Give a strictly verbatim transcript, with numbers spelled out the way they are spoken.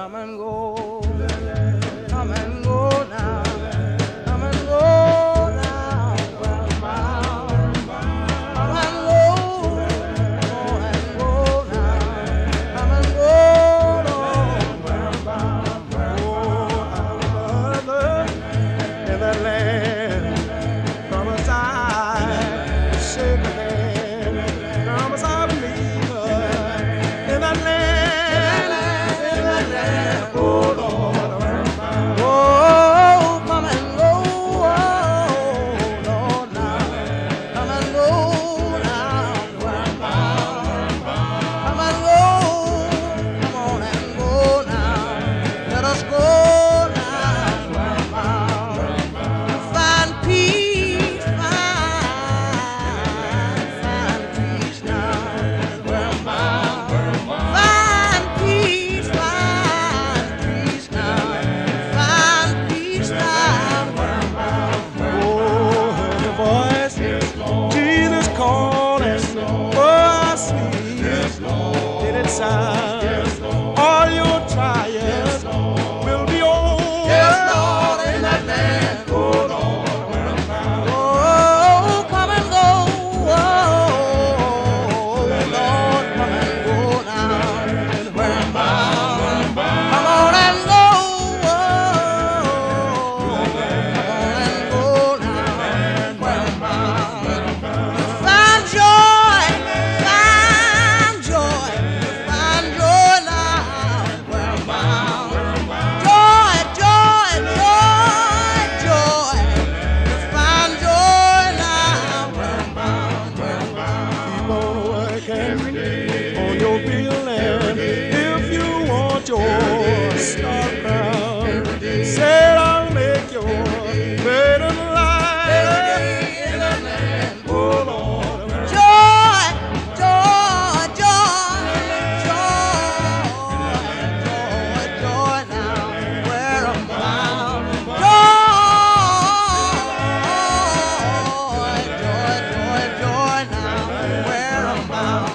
come and go, come and go now, come and go now, well, bound. Come and go, go and go now, come and go, Lord, well, bound. Oh, I'm mother in the land, promise I shake my hand, promise I believe her in the land. Sound. All your trials will be over. Yes, Lord, in that land. Oh, Lord, oh, come and go. Oh, Lord, come and go now. Where I'm bound. Come on and go. Oh, come on and go now. Where I'm bound. Find joy, find joy. On your building, if you want your stock ground, said I'll make your bed of light in the land. Oh Lord, joy, joy, joy, joy, joy, joy now, where I'm bound. Joy, joy, joy, joy now, where I'm bound.